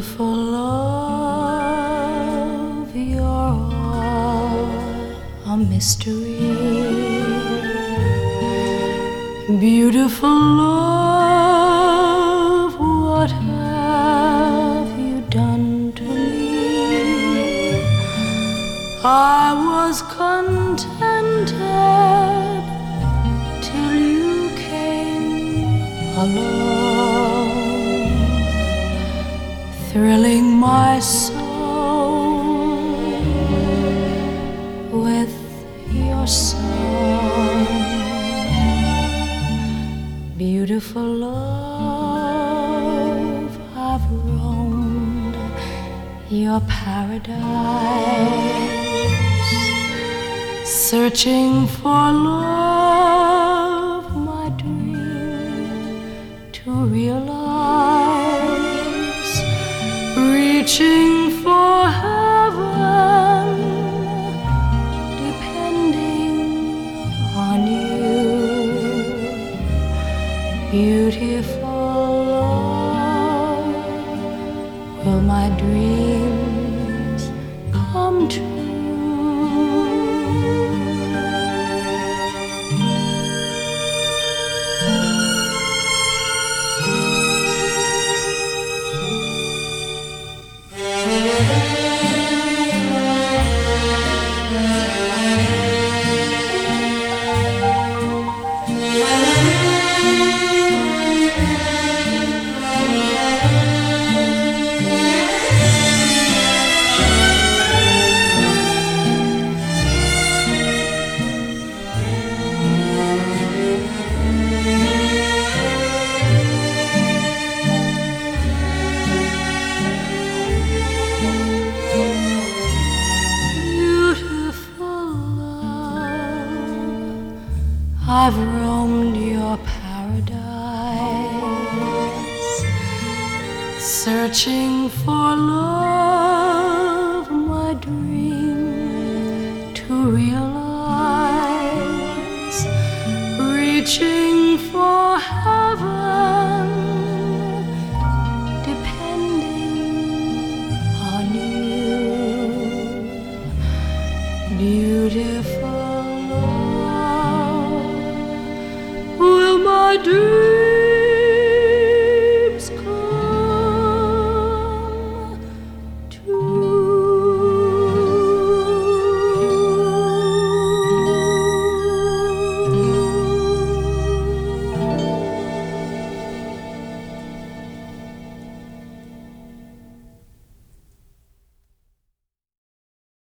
Beautiful love, you're all a mystery. Beautiful love, what have you done to me? I was contented till you came along, thrilling my soul with your song. Beautiful love, I've roamed your paradise, searching for love, my dream to realize, reaching for heaven, depending on you. Beautiful love, will my dreams come true? I've roamed your paradise, searching for love, my dream to realize, reaching for heaven, depending on you. Beautiful, will my dream